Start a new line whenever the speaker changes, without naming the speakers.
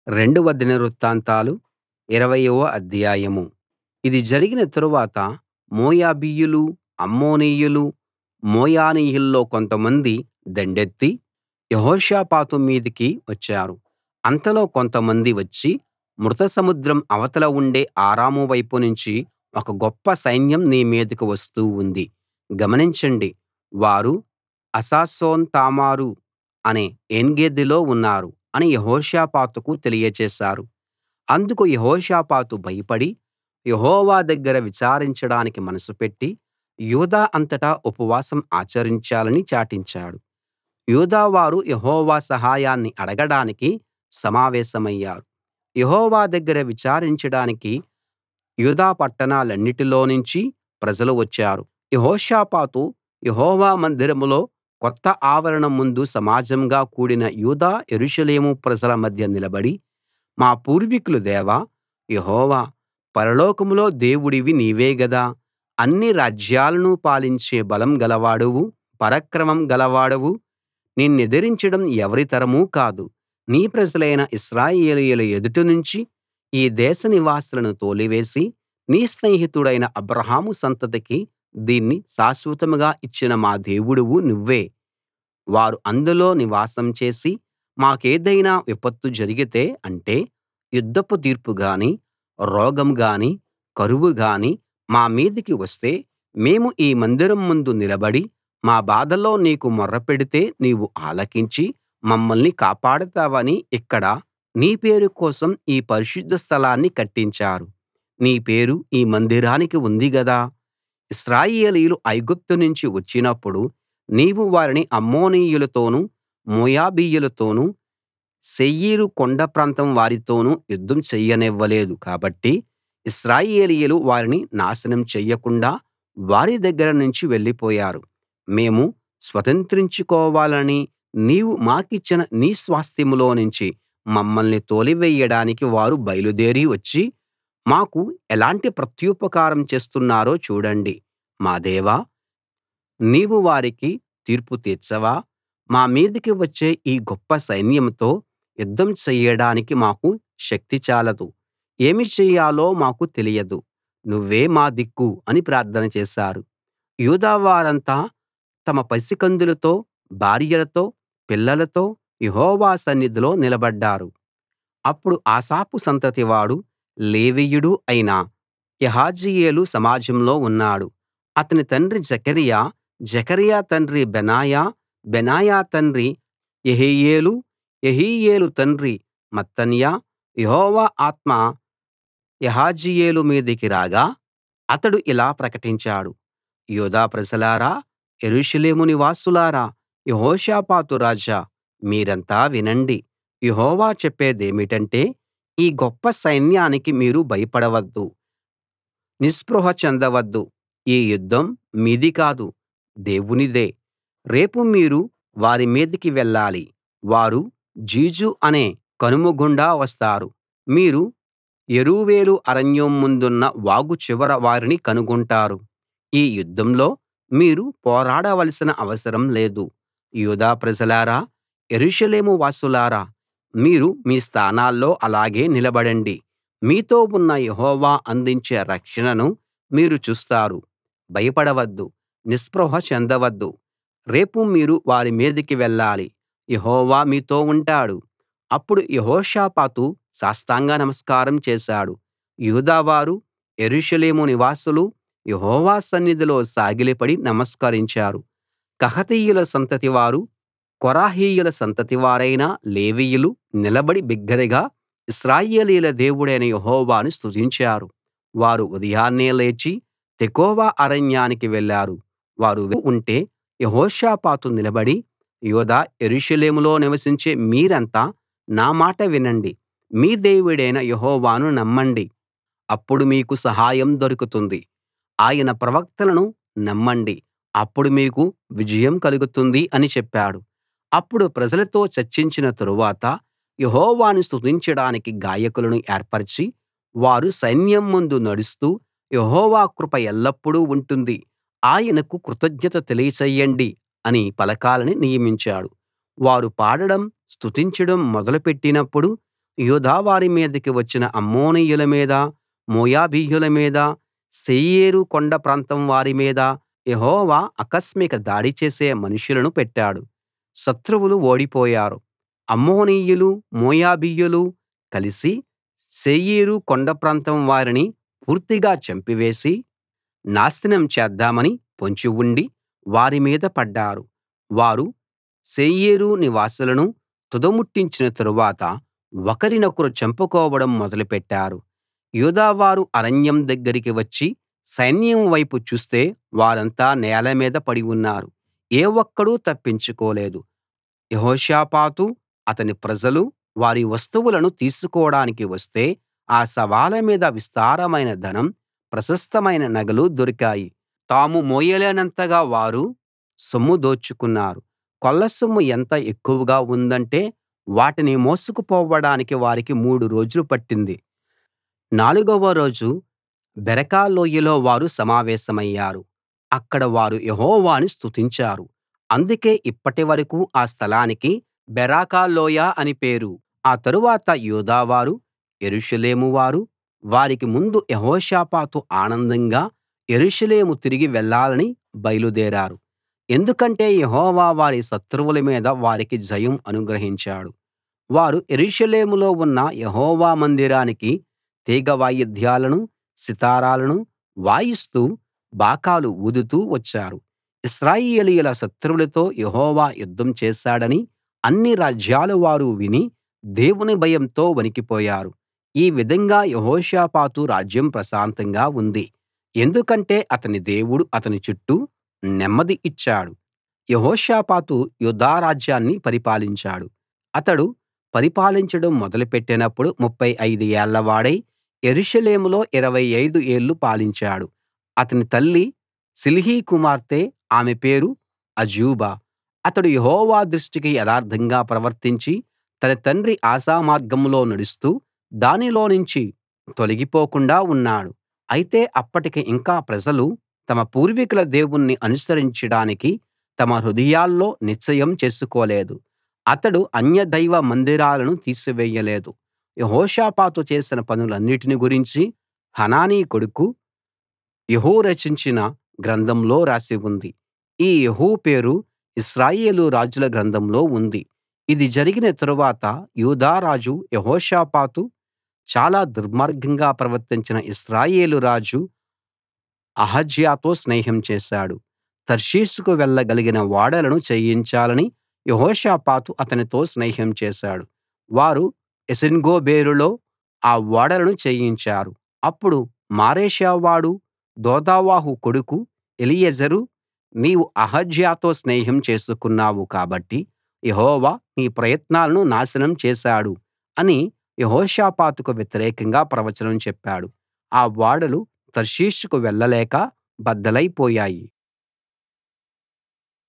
రెండవ దినవృత్తాంతాలు 20వ అధ్యాయం. ఇది జరిగిన తరువాత మోయాబీయులు, అమ్మోనీయులు, మోయానీయుల్లో కొంతమంది దండెత్తి యెహోషాపాతు మీదికి వచ్చారు. అంతలో కొంతమంది వచ్చి మృత సముద్రం అవతల ఉండే అరాము వైపు నుంచి ఒక గొప్ప సైన్యం నీ మీదికి వస్తూ ఉంది. గమనించండి, వారు హజాసోన్ తామారు అనే ఏన్గెదీలో ఉన్నారు అని యెహోషాపాతుకు తెలియచేశారు. అందుకు యెహోషాపాతు భయపడి యెహోవా దగ్గర విచారించడానికి మనసు పెట్టి యూదా అంతటా ఉపవాసం ఆచరించాలని చాటించాడు. యూదావారు యెహోవా సహాయాన్ని అడగడానికి సమావేశమయ్యారు. యెహోవా దగ్గర విచారించడానికి యూదా పట్టణాలన్నిటిలో నుంచి ప్రజలు వచ్చారు. యెహోషాపాతు యెహోవా మందిరంలో కొత్త ఆవరణం ముందు సమాజంగా కూడిన యూదా యెరూషలేము ప్రజల మధ్య నిలబడి, మా పూర్వీకుల దేవా యెహోవా, పరలోకంలో దేవుడివి నీవే గదా! అన్ని రాజ్యాలను పాలించే బలం గలవాడవు, పరాక్రమం గలవాడవు. నిన్నెదిరించడం ఎవరి తరమూ కాదు. నీ ప్రజలైన ఇశ్రాయేలీయుల ఎదుట నుంచి ఈ దేశ నివాసులను తోలివేసి నీ స్నేహితుడైన అబ్రాహాము సంతతికి దీన్ని శాశ్వతంగా ఇచ్చిన మా దేవుడవు నువ్వే. వారు అందులో నివాసం చేసి మాకేదైనా విపత్తు జరిగితే, అంటే యుద్ధపు తీర్పు గానీ, రోగం గానీ, కరువు గానీ మా మీదికి వస్తే, మేము ఈ మందిరం ముందు నిలబడి మా బాధలో నీకు మొర్రపెడితే నీవు ఆలకించి మమ్మల్ని కాపాడతావని ఇక్కడ నీ పేరు కోసం ఈ పరిశుద్ధ స్థలాన్ని కట్టించారు. నీ పేరు ఈ మందిరానికి ఉంది గదా! ఇశ్రాయేలీయులు ఐగుప్తు నుంచి వచ్చినప్పుడు నీవు వారిని అమ్మోనీయులతోనూ, మోయాబీయులతోనూ, శేయీరు కొండ ప్రాంతం వారితోనూ యుద్ధం చెయ్యనివ్వలేదు కాబట్టి ఇశ్రాయేలీయులు వారిని నాశనం చెయ్యకుండా వారి దగ్గర నుంచి వెళ్ళిపోయారు. మేము స్వతంత్రించుకోవాలని నీవు మాకిచ్చిన నీ స్వాస్థ్యంలో నుంచి మమ్మల్ని తోలివేయడానికి వారు బయలుదేరి వచ్చి మాకు ఎలాంటి ప్రత్యుపకారం చేస్తున్నారో చూడండి. మా దేవా, నీవు వారికి తీర్పు తీర్చవా? మా మీదికి వచ్చే ఈ గొప్ప సైన్యంతో యుద్ధం చెయ్యడానికి మాకు శక్తి చాలదు. ఏమి చెయ్యాలో మాకు తెలియదు. నువ్వే మా దిక్కు అని ప్రార్థన చేశారు. యూదా వారంతా తమ పసికందులతో, భార్యలతో, పిల్లలతో యెహోవా సన్నిధిలో నిలబడ్డారు. అప్పుడు ఆసాపు సంతతివాడు లేవీయుడు అయిన యహజీయేలు సమాజంలో ఉన్నాడు. అతని తండ్రి జెకర్యా, జెకర్యా తండ్రి బెనాయా, బెనాయా తండ్రి యెహీయేలు, యెహీయేలు తండ్రి మత్తన్యా. యెహోవా ఆత్మ యహజీయేలు మీదికి రాగా అతడు ఇలా ప్రకటించాడు: యూదా ప్రజలారా, యెరూషలేము నివాసులారా, యెహోషాపాతు రాజా, మీరంతా వినండి. యెహోవా చెప్పేదేమిటంటే, ఈ గొప్ప సైన్యానికి మీరు భయపడవద్దు, నిస్పృహ చెందవద్దు. ఈ యుద్ధం మీది కాదు, దేవునిదే. రేపు మీరు వారి మీదికి వెళ్ళాలి. వారు జీజు అనే కనుమ గుండా వస్తారు. మీరు యెరూవేలు అరణ్యం ముందున్న వాగు చివర వారిని కనుగొంటారు. ఈ యుద్ధంలో మీరు పోరాడవలసిన అవసరం లేదు. యూదా ప్రజలారా, యెరూషలేము వాసులారా, మీరు మీ స్థానాల్లో అలాగే నిలబడండి. మీతో ఉన్న యెహోవా అందించే రక్షణను మీరు చూస్తారు. భయపడవద్దు, నిస్పృహ చెందవద్దు. రేపు మీరు వారి మీదికి వెళ్ళాలి. యెహోవా మీతో ఉంటాడు. అప్పుడు యెహోషాపాతు సాష్టాంగ నమస్కారం చేశాడు. యూదావారు, యెరూషలేము నివాసులు యెహోవా సన్నిధిలో సాగిలపడి నమస్కరించారు. కహాతీయుల సంతతి వారు, కోరహీయుల సంతతి వారైన లేవీయులు నిలబడి బిగ్గరగా ఇశ్రాయేలీయుల దేవుడైన యెహోవాను స్తుతించారు. వారు ఉదయాన్నే లేచి తెకోవ అరణ్యానికి వెళ్లారు. వారు ఉంటే యెహోషాపాతు నిలబడి, యూదా, యెరూషలేములో నివసించే మీరంతా నా మాట వినండి. మీ దేవుడైన యెహోవాను నమ్మండి. అప్పుడు మీకు సహాయం దొరుకుతుంది. ఆయన ప్రవక్తలను నమ్మండి. అప్పుడు మీకు విజయం కలుగుతుంది అని చెప్పాడు. అప్పుడు ప్రజలతో చర్చించిన తరువాత యెహోవాను స్తుతించడానికి గాయకులను ఏర్పరచి, వారు సైన్యం ముందు నడుస్తూ, యెహోవా కృప ఎల్లప్పుడూ ఉంటుంది, ఆయనకు కృతజ్ఞత తెలియచెయ్యండి అని పలకాలని నియమించాడు. వారు పాడడం, స్తుతించడం మొదలు పెట్టినప్పుడు యూదా వారి మీదికి వచ్చిన అమ్మోనీయుల మీద, మోయాబీయుల మీద, శేయీరు కొండ ప్రాంతం వారి మీద యెహోవా ఆకస్మిక దాడి చేసే మనుషులను పెట్టాడు. శత్రువులు ఓడిపోయారు. అమ్మోనీయులు, మోయాబీయులు కలిసి శేయీరు కొండ ప్రాంతం వారిని పూర్తిగా చంపివేసి నాశనం చేద్దామని పొంచి ఉండి వారి మీద పడ్డారు. వారు శేయీరు నివాసులను తుదముట్టించిన తరువాత ఒకరినొకరు చంపుకోవడం మొదలుపెట్టారు. యూదావారు అరణ్యం దగ్గరికి వచ్చి సైన్యం వైపు చూస్తే వారంతా నేల మీద పడి ఉన్నారు. ఏ ఒక్కడూ తప్పించుకోలేదు. యెహోషాపాతు అతని ప్రజలు వారి వస్తువులను తీసుకోడానికి వస్తే ఆ శవాల మీద విస్తారమైన ధనం, ప్రశస్తమైన నగలు దొరికాయి. తాము మోయలేనంతగా వారు సొమ్ము దోచుకున్నారు. కొల్లసొమ్ము ఎంత ఎక్కువగా ఉందంటే వాటిని మోసుకుపోవడానికి వారికి 3 రోజులు పట్టింది. నాలుగవ రోజు బెరకా లోయలో వారు సమావేశమయ్యారు. అక్కడ వారు యెహోవాను స్తుతించారు. అందుకే ఇప్పటి వరకూ ఆ స్థలానికి బెరాకా లోయ అని పేరు. ఆ తరువాత యూదావారు, యెరూషలేము వారు వారికి ముందు యెహోషాపాతు ఆనందంగా యెరూషలేము తిరిగి వెళ్ళాలని బయలుదేరారు. ఎందుకంటే యెహోవా వారి శత్రువుల మీద వారికి జయం అనుగ్రహించాడు. వారు యెరూషలేములో ఉన్న యెహోవా మందిరానికి తీగ వాయిద్యాలను, సితారాలను వాయిస్తూ బాకాలు ఊదుతూ వచ్చారు. ఇశ్రాయేలీయుల శత్రువులతో యెహోవా యుద్ధం చేశాడని అన్ని రాజ్యాల వారు విని దేవుని భయంతో వణికిపోయారు. ఈ విధంగా యెహోషాపాతు రాజ్యం ప్రశాంతంగా ఉంది. ఎందుకంటే అతని దేవుడు అతని చుట్టూ నెమ్మది ఇచ్చాడు. యెహోషాపాతు యూదా రాజ్యాన్ని పరిపాలించాడు. అతడు పరిపాలించడం మొదలుపెట్టినప్పుడు 35 ఏళ్ల వాడై యెరూషలేములో 25 ఏళ్ళు పాలించాడు. అతని తల్లి షిల్హీ కుమార్తె, ఆమె పేరు అజూబా. అతడు యెహోవా దృష్టికి యథార్థంగా ప్రవర్తించి తన తండ్రి ఆసా మార్గంలో నడుస్తూ దానిలోనుంచి తొలగిపోకుండా ఉన్నాడు. అయితే అప్పటికి ఇంకా ప్రజలు తమ పూర్వీకుల దేవుణ్ణి అనుసరించడానికి తమ హృదయాల్లో నిశ్చయం చేసుకోలేదు. అతడు అన్యదైవ మందిరాలను తీసివేయలేదు. యెహోషాపాతు చేసిన పనులన్నిటిని గురించి హనానీ కొడుకు యెహూ రచించిన గ్రంథంలో రాసి ఉంది. ఈ యెహూ పేరు ఇశ్రాయేలు రాజుల గ్రంథంలో ఉంది. ఇది జరిగిన తరువాత యూదా రాజు యెహోషాపాతు చాలా దుర్మార్గంగా ప్రవర్తించిన ఇశ్రాయేలు రాజు అహజ్యాతో స్నేహం చేశాడు. తర్షీషుకు వెళ్ళగలిగిన ఓడలను చేయించాలని యెహోషాపాతు అతనితో స్నేహం చేశాడు. వారు ఎసోన్గెబెరులో ఆ ఓడలను చేయించారు. అప్పుడు మారేషా వాడు దోదావాహు కొడుకు ఎలీయెజెరు, నీవు అహజ్యాతో స్నేహం చేసుకున్నావు కాబట్టి యెహోవా నీ ప్రయత్నాలను నాశనం చేశాడు అని యెహోషాపాతుకు వ్యతిరేకంగా ప్రవచనం చెప్పాడు. ఆ ఓడలు తర్షీషుకు వెళ్ళలేక బద్దలైపోయాయి.